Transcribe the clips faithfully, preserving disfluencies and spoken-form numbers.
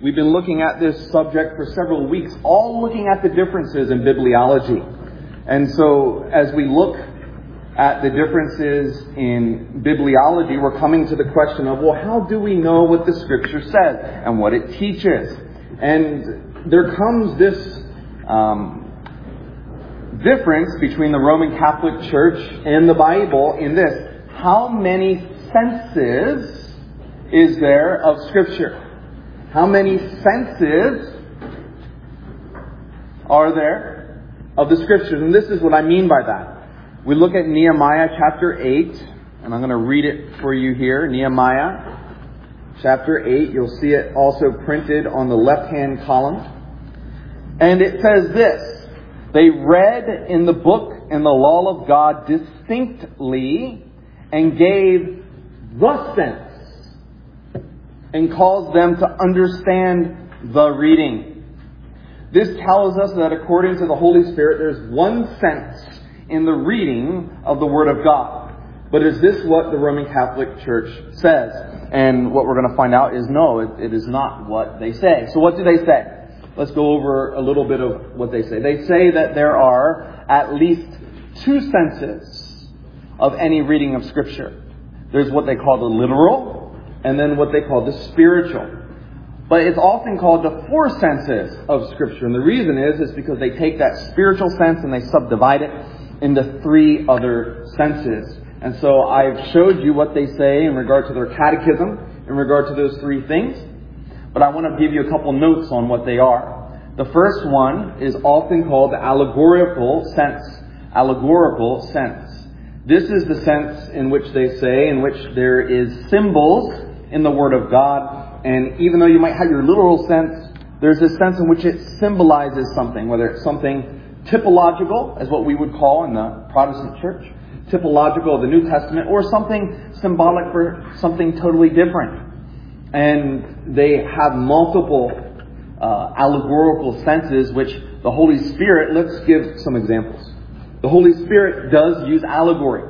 We've been looking at this subject for several weeks, all looking at the differences in bibliology. And so as we look at the differences in bibliology, we're coming to the question of, well, how do we know what the Scripture says and what it teaches? And there comes this um, difference between the Roman Catholic Church and the Bible in this. How many senses is there of Scripture? How many senses are there of the Scriptures? And this is what I mean by that. We look at Nehemiah chapter eight, and I'm going to read it for you here. Nehemiah chapter eight. You'll see it also printed on the left-hand column. And it says this: they read in the book and the law of God distinctly and gave the sense and caused them to understand the reading. This tells us that according to the Holy Spirit, there's one sense in the reading of the Word of God. But is this what the Roman Catholic Church says? And what we're going to find out is no, it, it is not what they say. So what do they say? Let's go over a little bit of what they say. They say that there are at least two senses of any reading of Scripture. There's what they call the literal, and then what they call the spiritual. But it's often called the four senses of Scripture. And the reason is, is because they take that spiritual sense and they subdivide it into three other senses. And so I've showed you what they say in regard to their catechism, in regard to those three things. But I want to give you a couple notes on what they are. The first one is often called the allegorical sense. Allegorical sense. This is the sense in which they say, in which there is symbols in the Word of God. And even though you might have your literal sense, there's a sense in which it symbolizes something, whether it's something typological, as what we would call in the Protestant church, typological of the New Testament, or something symbolic for something totally different. And they have multiple uh, allegorical senses, which the Holy Spirit, let's give some examples. The Holy Spirit does use allegory.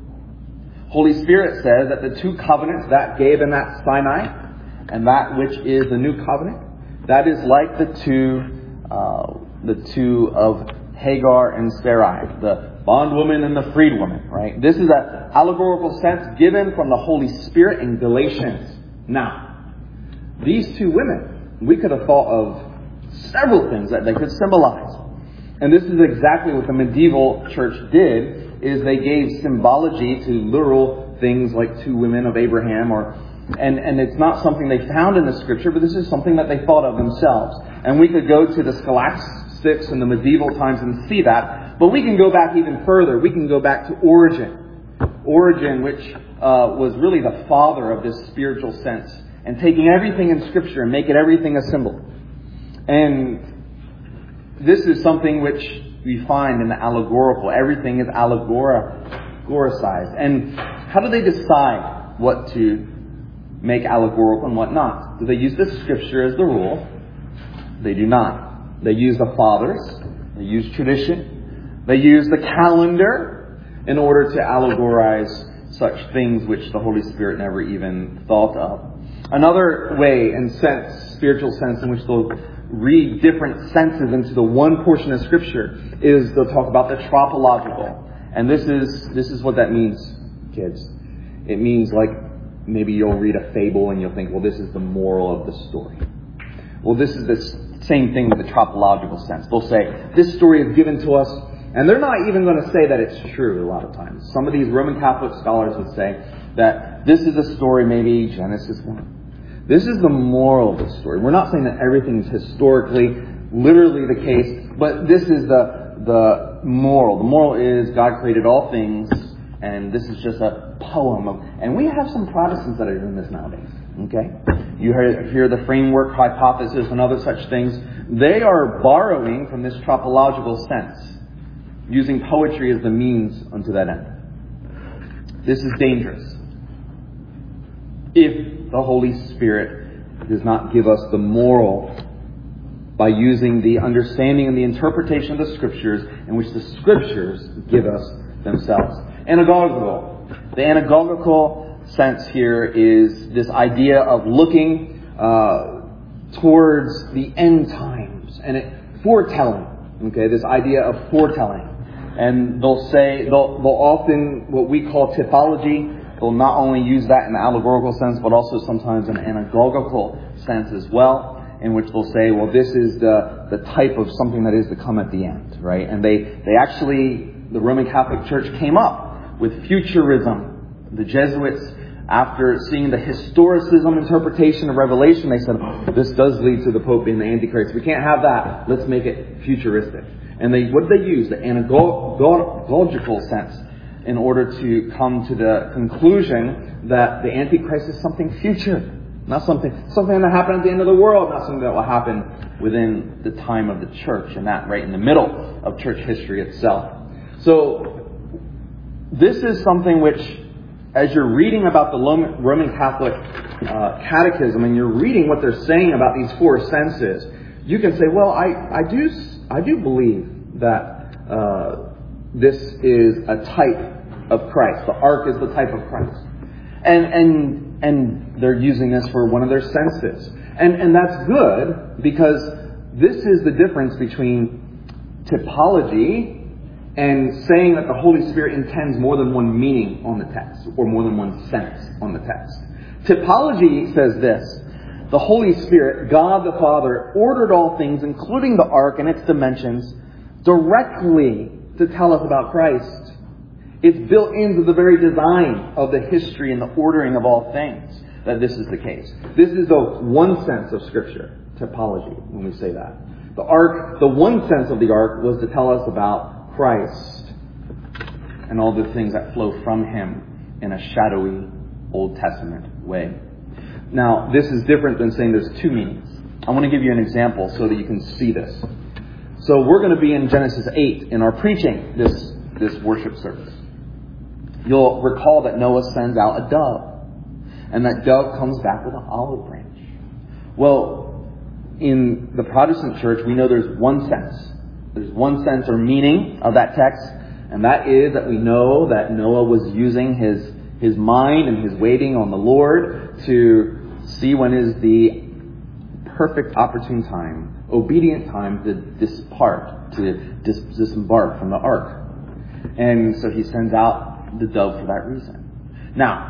Holy Spirit says that the two covenants, that gave and that Sinai, and that which is the new covenant, that is like the two, uh, the two of Hagar and Sarai, the bondwoman and the freedwoman, right? This is an allegorical sense given from the Holy Spirit in Galatians. Now, these two women, we could have thought of several things that they could symbolize. And this is exactly what the medieval church did, is they gave symbology to literal things like two women of Abraham, or and, and it's not something they found in the Scripture, but this is something that they thought of themselves. And we could go to the scholastics in the medieval times and see that. But we can go back even further. We can go back to Origen. Origen, which uh, was really the father of this spiritual sense, and taking everything in Scripture and make it everything a symbol. And this is something which we find in the allegorical. Everything is allegoricized. And how do they decide what to make allegorical and what not? Do they use the Scripture as the rule? They do not. They use the fathers. They use tradition. They use the calendar in order to allegorize such things which the Holy Spirit never even thought of. Another way and sense, spiritual sense, in which they'll read different senses into the one portion of Scripture is they'll talk about the tropological. And this is this is what that means, kids. It means like maybe you'll read a fable and you'll think, well, this is the moral of the story. Well, this is the same thing with the tropological sense. They'll say, this story is given to us, and they're not even going to say that it's true a lot of times. Some of these Roman Catholic scholars would say that this is a story, maybe Genesis one. This is the moral of the story. We're not saying that everything is historically, literally the case, but this is the the moral. The moral is God created all things, and this is just a poem. Of, and we have some Protestants that are doing this nowadays. Okay? You hear, hear the framework hypothesis and other such things. They are borrowing from this tropological sense, using poetry as the means unto that end. This is dangerous. If the Holy Spirit does not give us the moral by using the understanding and the interpretation of the Scriptures, in which the Scriptures give us themselves. Anagogical. The anagogical sense here is this idea of looking uh, towards the end times and it foretelling. Okay, this idea of foretelling. And they'll say, they'll, they'll often, what we call typology, they'll not only use that in an allegorical sense, but also sometimes in an anagogical sense as well, in which they'll say, well, this is the, the type of something that is to come at the end, right? And they, they actually, the Roman Catholic Church came up with futurism. The Jesuits, after seeing the historicism interpretation of Revelation, they said, oh, this does lead to the Pope being the Antichrist. We can't have that. Let's make it futuristic. And they, what did they use? The anagogical sense in order to come to the conclusion that the Antichrist is something future. Not something, something that happened at the end of the world. Not something that will happen within the time of the church. And that right in the middle of church history itself. So, this is something which, as you're reading about the Roman Catholic uh, Catechism and you're reading what they're saying about these four senses, you can say, well, I, I do I do believe that uh, this is a type of Christ. The ark is the type of Christ. And and and they're using this for one of their senses. And and that's good, because this is the difference between typology and saying that the Holy Spirit intends more than one meaning on the text, or more than one sense on the text. Typology says this: the Holy Spirit, God the Father, ordered all things, including the ark and its dimensions, directly to tell us about Christ. It's built into the very design of the history and the ordering of all things that this is the case. This is the one sense of Scripture, typology, when we say that. The ark, the one sense of the ark was to tell us about Christ and all the things that flow from Him in a shadowy Old Testament way. Now, this is different than saying there's two meanings. I want to give you an example so that you can see this. So we're going to be in Genesis eight in our preaching this, this worship service. You'll recall that Noah sends out a dove. And that dove comes back with an olive branch. Well, in the Protestant church, we know there's one sense. There's one sense or meaning of that text. And that is that we know that Noah was using his, his mind and his waiting on the Lord to see when is the perfect opportune time, obedient time to depart, to dis- disembark from the ark. And so he sends out the dove for that reason. Now,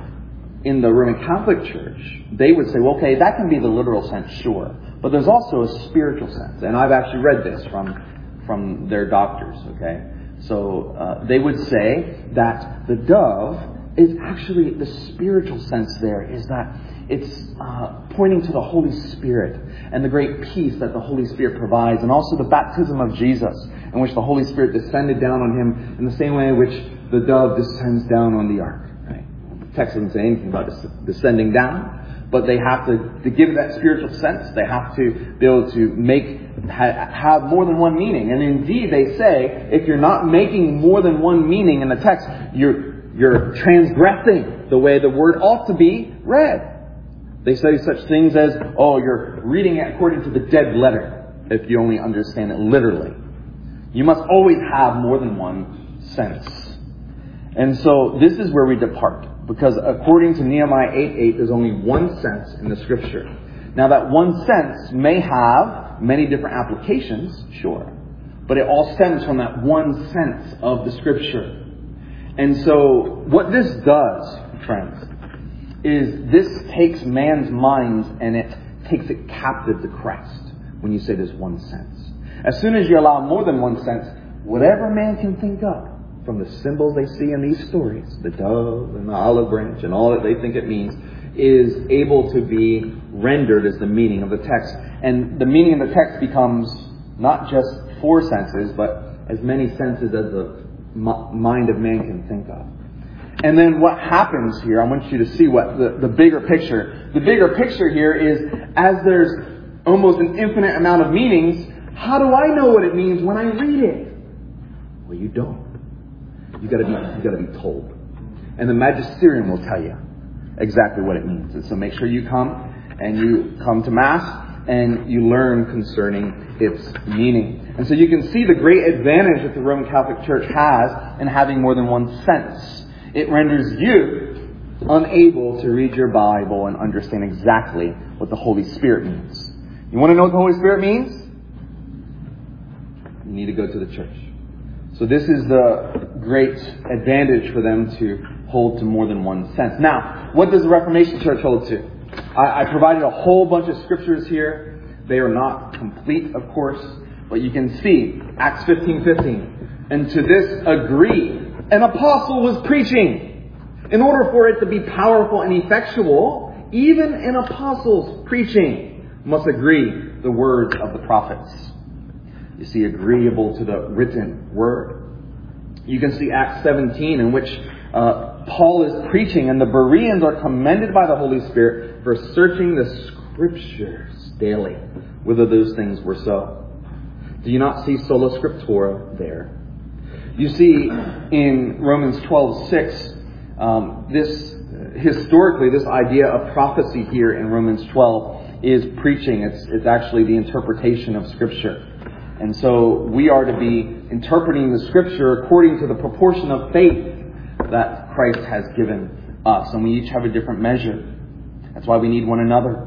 in the Roman Catholic Church, they would say, well, okay, that can be the literal sense, sure. But there's also a spiritual sense. And I've actually read this from, from their doctors, okay? So uh, they would say that the dove is actually, the spiritual sense there is that it's uh, pointing to the Holy Spirit and the great peace that the Holy Spirit provides, and also the baptism of Jesus, in which the Holy Spirit descended down on Him in the same way in which the dove descends down on the ark. Right? The text doesn't say anything about descending down, but they have to, to give that spiritual sense. They have to be able to make ha, have more than one meaning. And indeed, they say, if you're not making more than one meaning in the text, you're you're transgressing the way the word ought to be read. They say such things as, oh, you're reading it according to the dead letter, if you only understand it literally. You must always have more than one sense. And so this is where we depart, because according to Nehemiah eight eight, there's only one sense in the Scripture. Now that one sense may have many different applications, sure, but it all stems from that one sense of the Scripture. And so what this does, friends, is this takes man's minds and it takes it captive to Christ when you say there's one sense. As soon as you allow more than one sense, whatever man can think of from the symbols they see in these stories, the dove and the olive branch and all that they think it means, is able to be rendered as the meaning of the text. And the meaning of the text becomes not just four senses, but as many senses as the mind of man can think of. And then what happens here, I want you to see what the, the bigger picture. The bigger picture here is, as there's almost an infinite amount of meanings, how do I know what it means when I read it? Well, you don't. You gotta be, you gotta be told. And the magisterium will tell you exactly what it means. And so make sure you come and you come to Mass and you learn concerning its meaning. And so you can see the great advantage that the Roman Catholic Church has in having more than one sense. It renders you unable to read your Bible and understand exactly what the Holy Spirit means. You want to know what the Holy Spirit means? You need to go to the church. So this is the great advantage for them to hold to more than one sense. Now, what does the Reformation Church hold to? I, I provided a whole bunch of scriptures here. They are not complete, of course, but you can see Acts fifteen fifteen. And to this agree, an apostle was preaching. In order for it to be powerful and effectual, even an apostle's preaching must agree the words of the prophets. You see, agreeable to the written word. You can see Acts seventeen, in which uh, Paul is preaching, and the Bereans are commended by the Holy Spirit for searching the Scriptures daily, whether those things were so. Do you not see sola scriptura there? You see in Romans twelve six, um, this historically, this idea of prophecy here in Romans twelve is preaching. It's, it's actually the interpretation of Scripture. And so we are to be interpreting the Scripture according to the proportion of faith that Christ has given us. And we each have a different measure. That's why we need one another.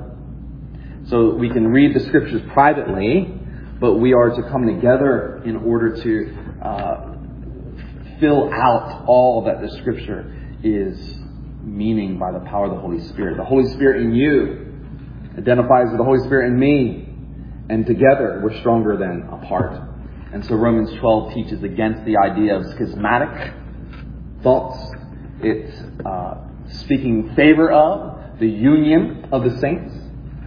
So we can read the Scriptures privately, but we are to come together in order to uh, fill out all that the Scripture is meaning by the power of the Holy Spirit. The Holy Spirit in you identifies with the Holy Spirit in me. And together we're stronger than apart. And so Romans twelve teaches against the idea of schismatic thoughts. It's uh, speaking in favor of the union of the saints.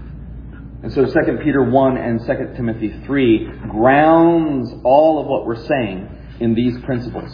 And so Second Peter one and Second Timothy three grounds all of what we're saying in these principles.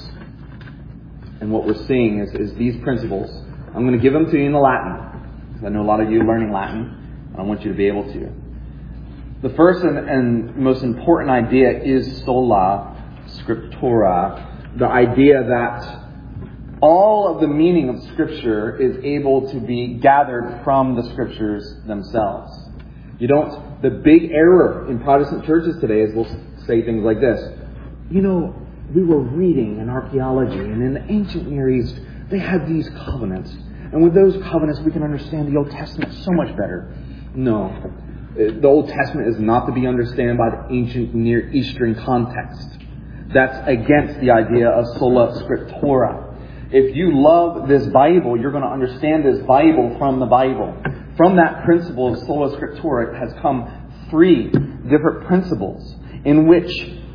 And what we're seeing is, is these principles. I'm going to give them to you in the Latin, because I know a lot of you are learning Latin, and I want you to be able to. The first and, and most important idea is sola scriptura, the idea that all of the meaning of Scripture is able to be gathered from the Scriptures themselves. You don't, the big error in Protestant churches today is we'll say things like this. You know, we were reading in archaeology, and in the ancient Near East, they had these covenants. And with those covenants, we can understand the Old Testament so much better. No. The Old Testament is not to be understood by the ancient Near Eastern context. That's against the idea of sola scriptura. If you love this Bible, you're going to understand this Bible from the Bible. From that principle of sola scriptura has come three different principles in which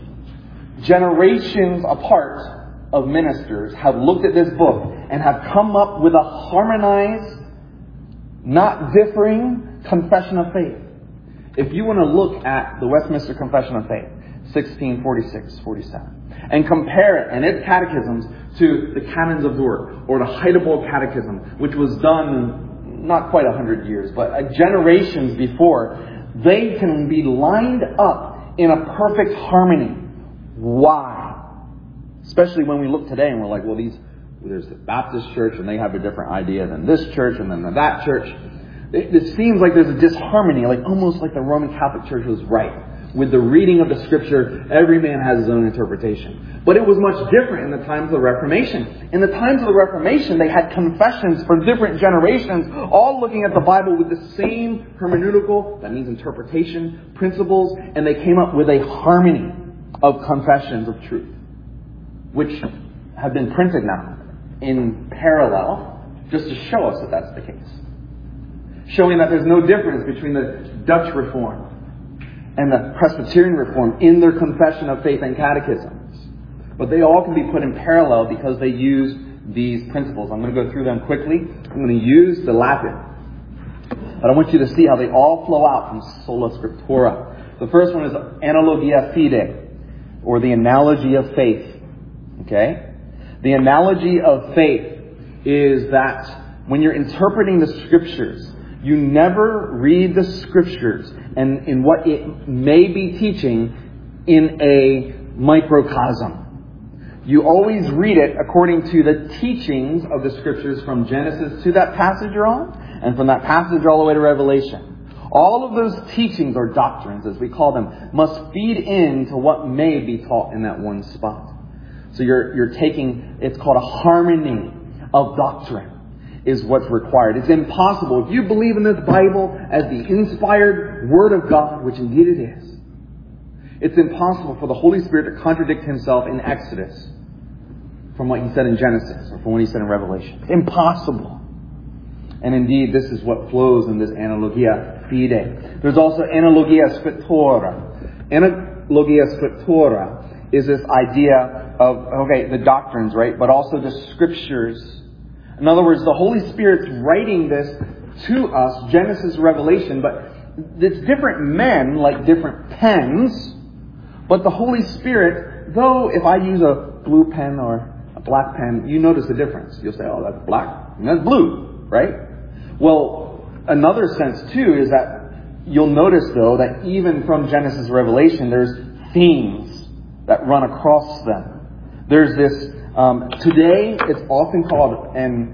generations apart of ministers have looked at this book and have come up with a harmonized, not differing confession of faith. If you want to look at the Westminster Confession of Faith, sixteen forty-six forty-seven, and compare it and its catechisms to the Canons of Dort or the Heidelberg Catechism, which was done not quite a hundred years, but generations before, they can be lined up in a perfect harmony. Why? Especially when we look today and we're like, well, these there's the Baptist church and they have a different idea than this church and then that church. It, it seems like there's a disharmony, like almost like the Roman Catholic Church was right. With the reading of the Scripture, every man has his own interpretation. But it was much different in the times of the Reformation. In the times of the Reformation, they had confessions for different generations, all looking at the Bible with the same hermeneutical, that means interpretation, principles, and they came up with a harmony of confessions of truth, which have been printed now in parallel, just to show us that that's the case. Showing that there's no difference between the Dutch Reform and the Presbyterian Reform in their confession of faith and catechisms. But they all can be put in parallel because they use these principles. I'm going to go through them quickly. I'm going to use the Latin. But I want you to see how they all flow out from sola scriptura. The first one is analogia fide, or the analogy of faith. Okay? The analogy of faith is that when you're interpreting the Scriptures, you never read the Scriptures and in what it may be teaching in a microcosm. You always read it according to the teachings of the Scriptures from Genesis to that passage you're on, and from that passage all the way to Revelation. All of those teachings, or doctrines as we call them, must feed into what may be taught in that one spot. So you're, you're taking, it's called a harmony of doctrine. is what's required. It's impossible. If you believe in this Bible as the inspired Word of God, which indeed it is, it's impossible for the Holy Spirit to contradict Himself in Exodus from what He said in Genesis or from what He said in Revelation. It's impossible. And indeed, this is what flows in this analogia fide. There's also analogia scriptura. Analogia scriptura is this idea of, okay, the doctrines, right? But also the scriptures. In other words, the Holy Spirit's writing this to us, Genesis, Revelation, but it's different men like different pens. But the Holy Spirit, though if I use a blue pen or a black pen, you notice the difference. You'll say, oh, that's black and that's blue, right? Well, another sense too is that you'll notice though that even from Genesis, Revelation, there's themes that run across them. There's this, um, today it's often called,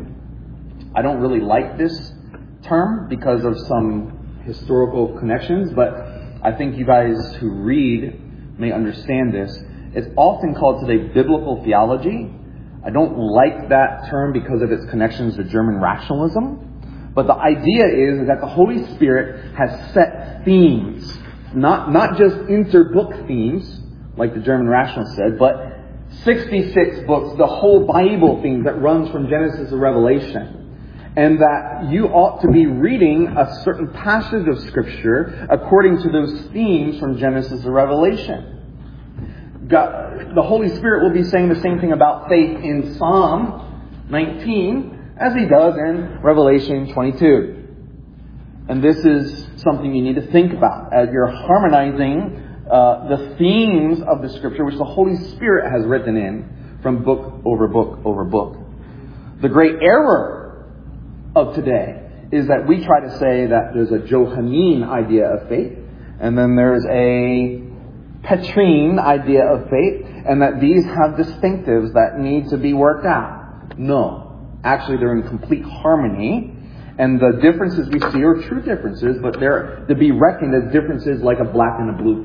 and I don't really like this term because of some historical connections, but I think you guys who read may understand this. It's often called today biblical theology. I don't like that term because of its connections to German rationalism. But the idea is that the Holy Spirit has set themes, not, not just inter-book themes, like the German rationalist said, but sixty-six books, the whole Bible themes that runs from Genesis to Revelation. And that you ought to be reading a certain passage of Scripture according to those themes from Genesis to Revelation. God, the Holy Spirit will be saying the same thing about faith in Psalm nineteen as He does in Revelation twenty-two. And this is something you need to think about as you're harmonizing uh, the themes of the Scripture which the Holy Spirit has written in from book over book over book. The great error of today is that we try to say that there's a Johannine idea of faith, and then there's a Petrine idea of faith, and that these have distinctives that need to be worked out. No. Actually, they're in complete harmony, and the differences we see are true differences, but they're to be reckoned as differences like a black and a blue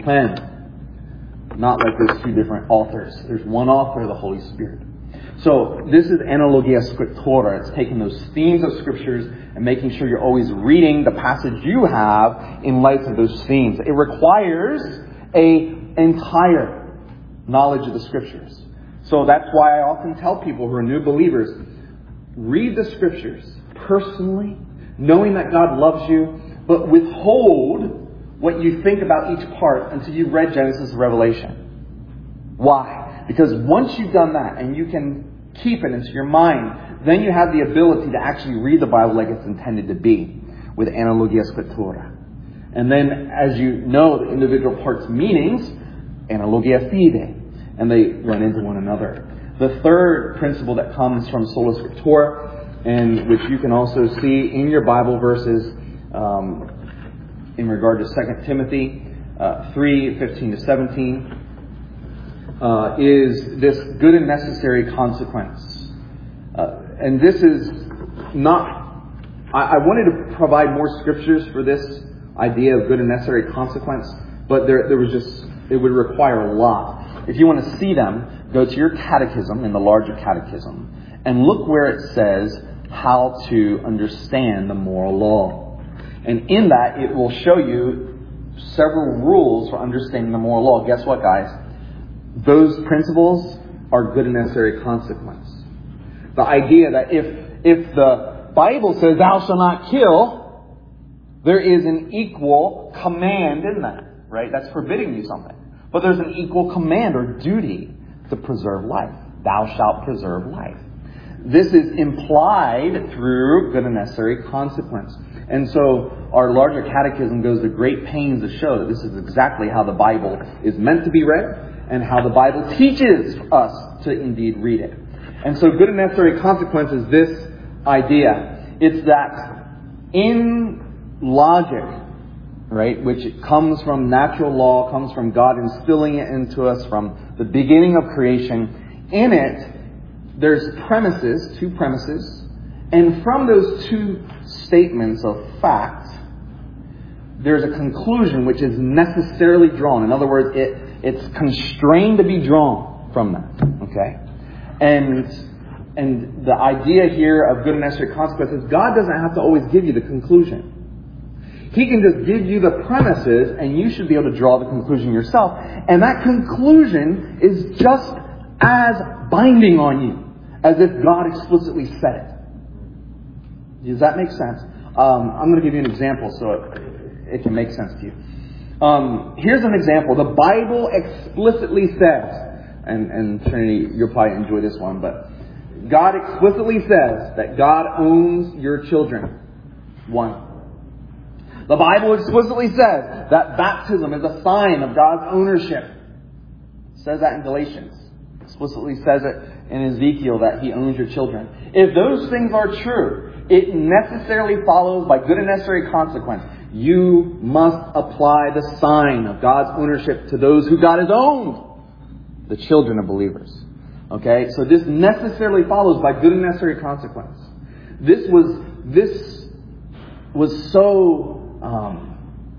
pen. Not like there's two different authors. There's one author, the Holy Spirit. So this is analogia scriptura. It's taking those themes of Scriptures and making sure you're always reading the passage you have in light of those themes. It requires a entire knowledge of the Scriptures. So that's why I often tell people who are new believers, read the Scriptures personally, knowing that God loves you, but withhold what you think about each part until you've read Genesis and Revelation. Why? Because once you've done that and you can keep it into your mind, then you have the ability to actually read the Bible like it's intended to be, with analogia scriptura. And then as you know the individual parts' meanings, analogia fide, and they run into one another. The third principle that comes from sola scriptura, and which you can also see in your Bible verses um, in regard to Second Timothy uh, three, fifteen to seventeen, uh, is this good and necessary consequence. Uh, and this is not... I, I wanted to provide more scriptures for this idea of good and necessary consequence, but there, there was just... it would require a lot. If you want to see them, go to your catechism, in the larger catechism, and look where it says how to understand the moral law. And in that, it will show you several rules for understanding the moral law. Guess what, guys? Those principles are good and necessary consequence. The idea that if, if the Bible says, thou shalt not kill, there is an equal command in that, right? That's forbidding you something. But there's an equal command or duty to preserve life. Thou shalt preserve life. This is implied through good and necessary consequence. And so our larger catechism goes to great pains to show that this is exactly how the Bible is meant to be read and how the Bible teaches us to indeed read it. And so good and necessary consequence is this idea. It's that in logic, right, which comes from natural law, comes from God instilling it into us from the beginning of creation. In it, there's premises, two premises, and from those two statements of fact, there's a conclusion which is necessarily drawn. In other words, it, it's constrained to be drawn from that. Okay? And and the idea here of good and necessary consequences, God doesn't have to always give you the conclusion. He can just give you the premises, and you should be able to draw the conclusion yourself. And that conclusion is just as binding on you as if God explicitly said it. Does that make sense? Um, I'm going to give you an example so it, it can make sense to you. Um, here's an example. The Bible explicitly says, and, and Trinity, you'll probably enjoy this one, but God explicitly says that God owns your children. One. The Bible explicitly says that baptism is a sign of God's ownership. It says that in Galatians. It explicitly says it in Ezekiel that He owns your children. If those things are true, it necessarily follows by good and necessary consequence. You must apply the sign of God's ownership to those who God has owned, the children of believers. Okay, so this necessarily follows by good and necessary consequence. This was this was so um,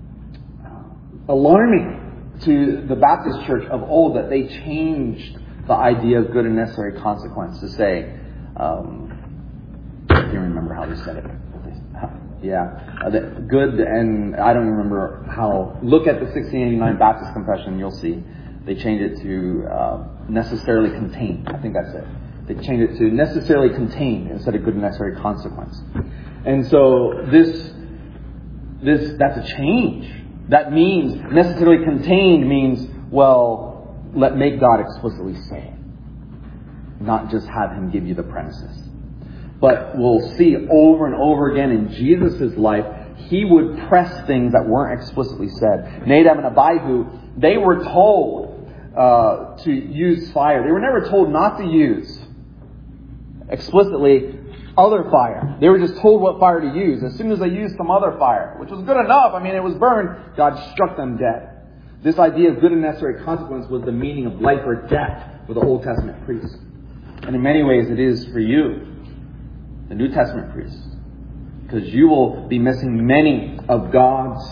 alarming to the Baptist church of old that they changed the idea of good and necessary consequence to say, um, I can't remember how they said it. Yeah, uh, the, good and I don't remember how. Look at the sixteen eighty-nine Baptist Confession, you'll see. They changed it to uh, necessarily contained. I think that's it. They changed it to necessarily contained instead of good and necessary consequence. And so this, this that's a change. That means necessarily contained means, well, let make God explicitly say it, not just have Him give you the premises. But we'll see over and over again in Jesus' life, He would press things that weren't explicitly said. Nadab and Abihu, they were told uh, to use fire. They were never told not to use explicitly other fire. They were just told what fire to use. As soon as they used some other fire, which was good enough, I mean, it was burned, God struck them dead. This idea of good and necessary consequence was the meaning of life or death for the Old Testament priests. And in many ways it is for you, the New Testament priests. Because you will be missing many of God's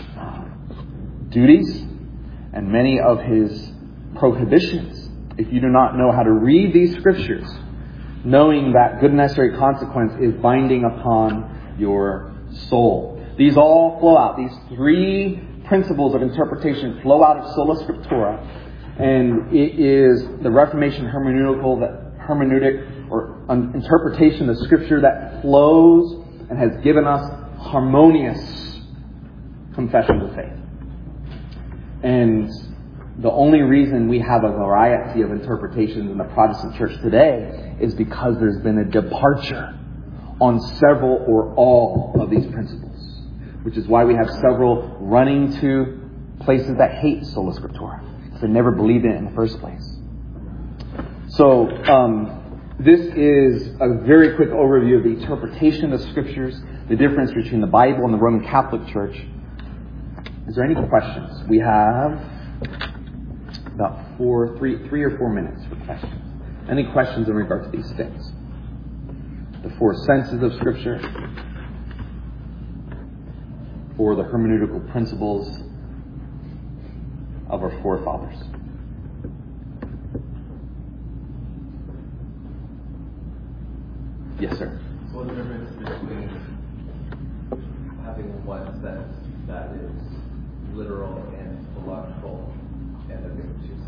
duties and many of His prohibitions if you do not know how to read these scriptures, knowing that good and necessary consequence is binding upon your soul. These all flow out. These three principles of interpretation flow out of sola scriptura, and it is the Reformation hermeneutical, that hermeneutic or um, interpretation of Scripture that flows and has given us harmonious confessions of faith. And the only reason we have a variety of interpretations in the Protestant church today is because there's been a departure on several or all of these principles, which is why we have several running to places that hate sola scriptura, because they never believed in it in the first place. So um, this is a very quick overview of the interpretation of the Scriptures, the difference between the Bible and the Roman Catholic Church. Is there any questions? We have about four, three, three or four minutes for questions. Any questions in regard to these things? The four senses of Scripture, or the hermeneutical principles of our forefathers. Yes, sir. What's the difference between having one sense that is literal and philological, and the other two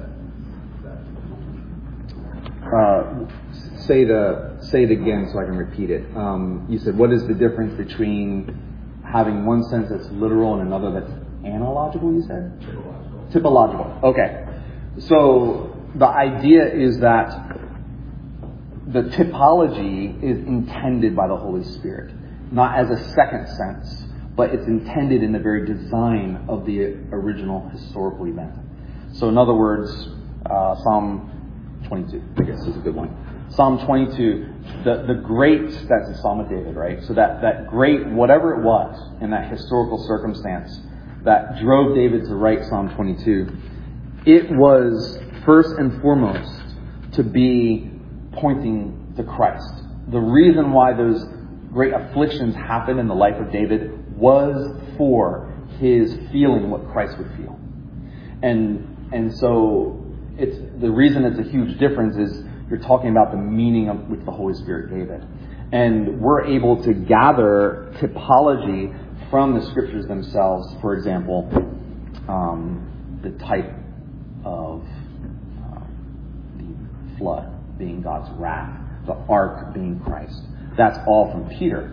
senses? Uh, say the say it again so I can repeat it. Um, you said, what is the difference between having one sense that's literal and another that's analogical, you said? Typological. Typological. Okay. So the idea is that the typology is intended by the Holy Spirit, not as a second sense, but it's intended in the very design of the original historical event. So in other words, uh, Psalm twenty-two, I guess is a good one. Psalm twenty-two, the, the great, that's the Psalm of David, right? So that, that great, whatever it was in that historical circumstance that drove David to write Psalm twenty-two, it was first and foremost to be pointing to Christ. The reason why those great afflictions happened in the life of David was for his feeling what Christ would feel. And and so it's the reason it's a huge difference is You're talking about the meaning of which the Holy Spirit gave it. And we're able to gather typology from the Scriptures themselves. For example, um, the type of uh, the flood being God's wrath, the ark being Christ. That's all from Peter.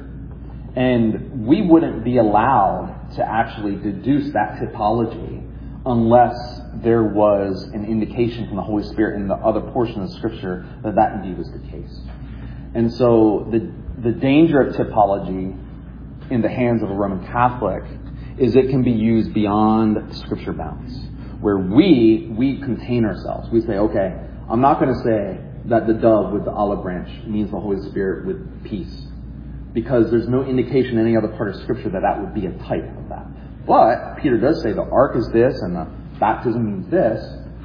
And we wouldn't be allowed to actually deduce that typology unless there was an indication from the Holy Spirit in the other portion of the Scripture that that indeed was the case. And so the the danger of typology in the hands of a Roman Catholic is it can be used beyond Scripture bounds, where we we contain ourselves. We say, okay, I'm not going to say that the dove with the olive branch means the Holy Spirit with peace, because there's no indication in any other part of Scripture that that would be a type of that. But Peter does say the ark is this and the baptism means this.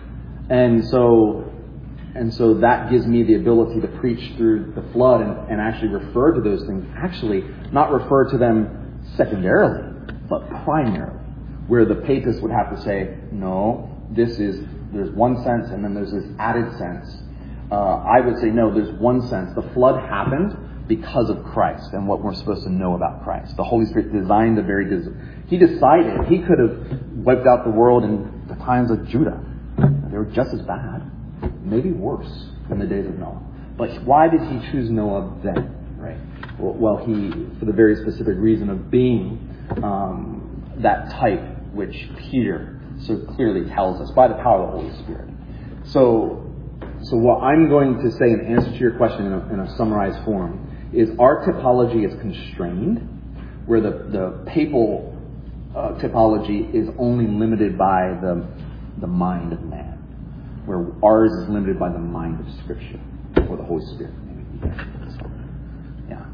And so and so that gives me the ability to preach through the flood and, and actually refer to those things. Actually, not refer to them secondarily, but primarily. Where the papist would have to say, no, this is, there's one sense and then there's this added sense. Uh, I would say, no, there's one sense. The flood happened because of Christ and what we're supposed to know about Christ. The Holy Spirit designed the very... Des- he decided he could have wiped out the world in the times of Judah. They were just as bad. Maybe worse than the days of Noah. But why did he choose Noah then? Right? Well, he, for the very specific reason of being um, that type which Peter so clearly tells us by the power of the Holy Spirit. So, so what I'm going to say in answer to your question in a, in a summarized form is our typology is constrained, where the, the papal uh, typology is only limited by the, the mind of man, where ours is limited by the mind of Scripture, or the Holy Spirit. So, yeah.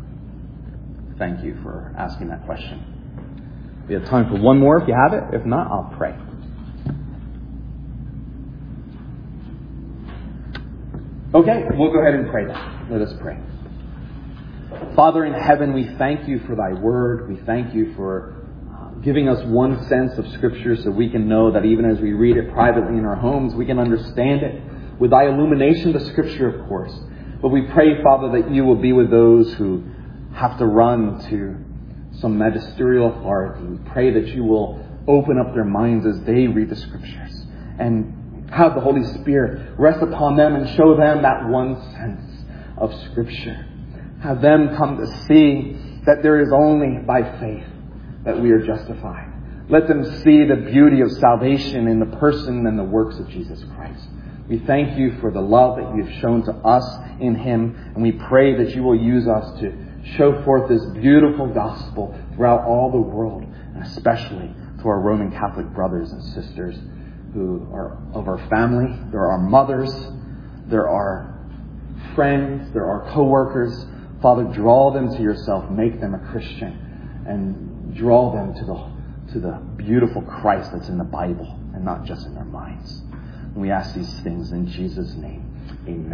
Thank you for asking that question. We have time for one more if you have it. If not, I'll pray. Okay, we'll go ahead and pray then. Let us pray. Father in heaven, we thank you for thy word. We thank you for giving us one sense of Scripture so we can know that even as we read it privately in our homes, we can understand it with thy illumination of the Scripture, of course. But we pray, Father, that you will be with those who have to run to some magisterial authority. We pray that you will open up their minds as they read the Scriptures and have the Holy Spirit rest upon them and show them that one sense of Scripture. Have them come to see that there is only by faith that we are justified. Let them see the beauty of salvation in the person and the works of Jesus Christ. We thank you for the love that you have shown to us in him, and we pray that you will use us to show forth this beautiful gospel throughout all the world, and especially to our Roman Catholic brothers and sisters who are of our family. There are mothers, there are friends, there are co-workers. Father, draw them to yourself, make them a Christian, and draw them to the to the beautiful Christ that's in the Bible and not just in their minds. And we ask these things in Jesus' name. Amen.